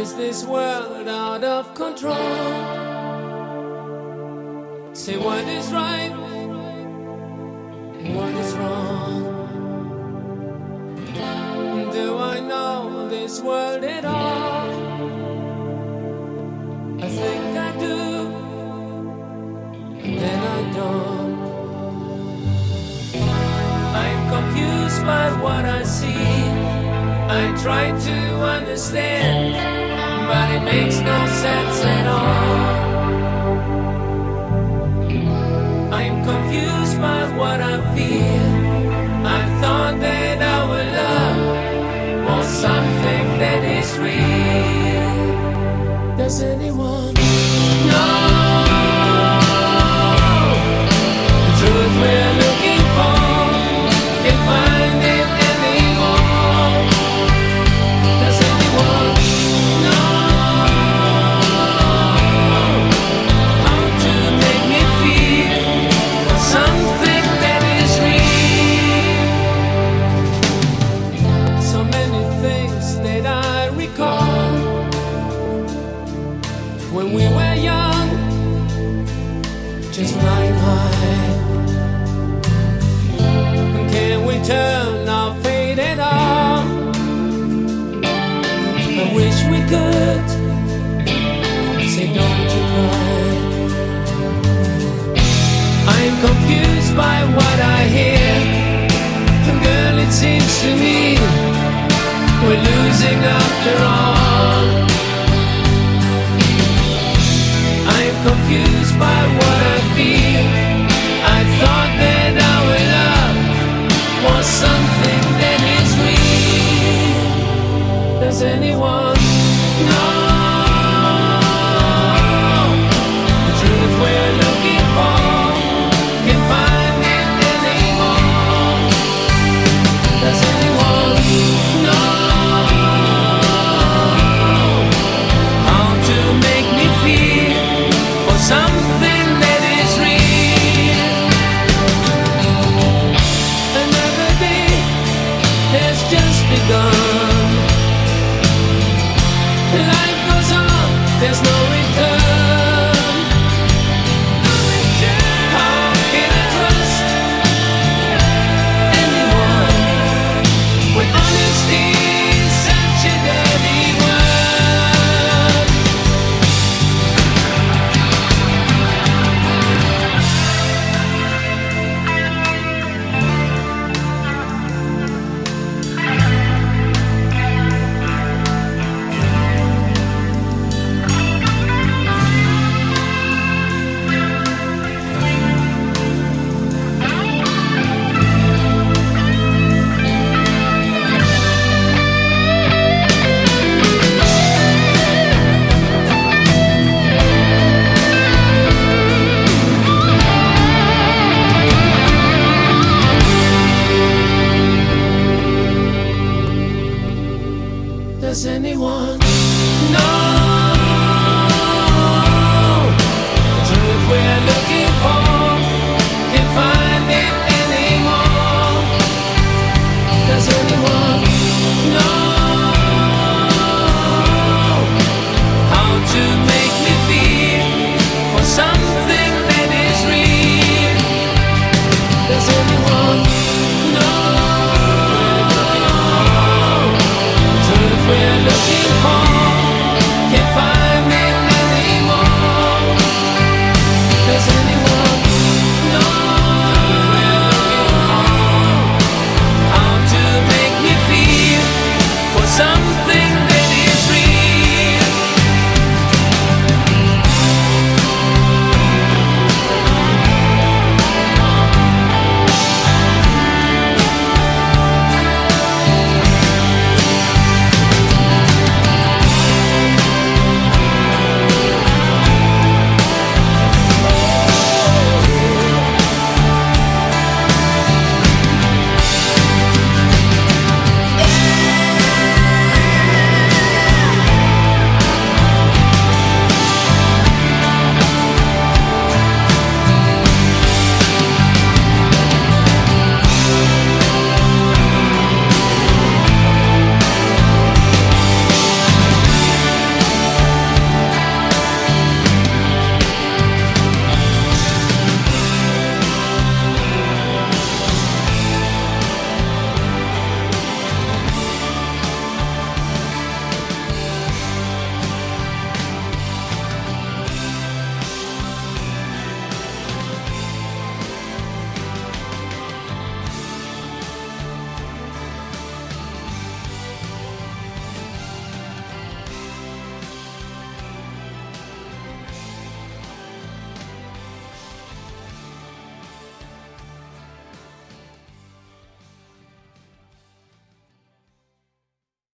is this world out of control? Say what is right, what is wrong? Do I know this world at all? I think I do, and then I don't. I'm confused by what I see. I try to understand, but it makes no sense at all. I'm confused by what I feel. I thought that our love was something that is real. Does anyone know the truth we're looking for? Can't find it anymore. Does anyone know how to make me feel something that is real? So many things that I recall when we were young, just flying high. Can we turn our fate at all? I wish we could. Say don't you cry. I'm confused by what I hear. And girl, it seems to me we're losing after all. I'm confused by